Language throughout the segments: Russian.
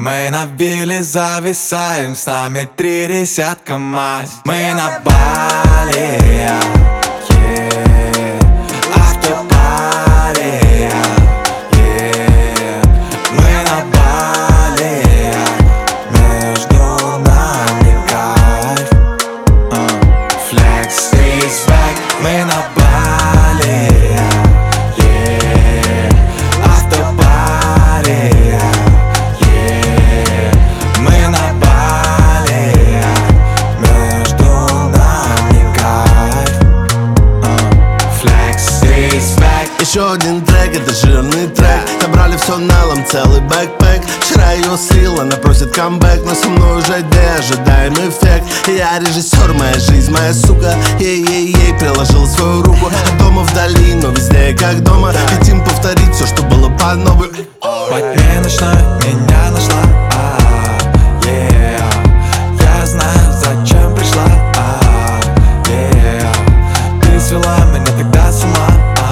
Мы на вилле зависаем, с нами 30 мазь. Мы на Бали, автопари, мы на Бали, между нами кайф. Flex is back, мы на Бали, автопари, мы на Бали, между нами кайф. Flex is back. Еще один трек, это жирный трек. Собрали все налом, целый бэкпэк. Вчера ее слил, она просит камбэк, но со мной уже ожидаем эффект. Я режиссер, моя жизнь, моя сука. Ей-ей-ей, приложил свою руку. Дома вдали, но везде как дома. Хотим повторить все, что было по новой. Во тьме ночной меня нашла, я знаю, зачем пришла, ты свела меня тогда с ума,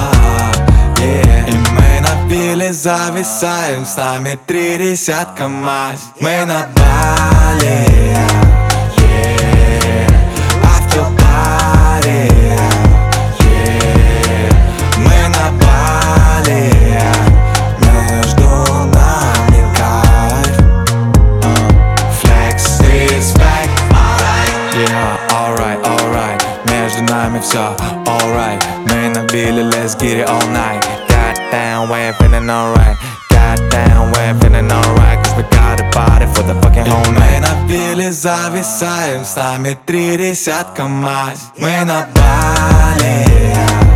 и мы на вилле зависаем, с нами 30 мазь. Мы на Бали, автопари, мы на Бали, между нами кайф. Flex is back, alright, alright, между нами все alright. Мы на вилле, let's get it all night. Goddamn, we're feeling alright. Goddamn, we're feeling alright. Cause we got a body for the fucking whole night. Мы на вилле зависаем, с нами 30 мазь. Мы на Бали,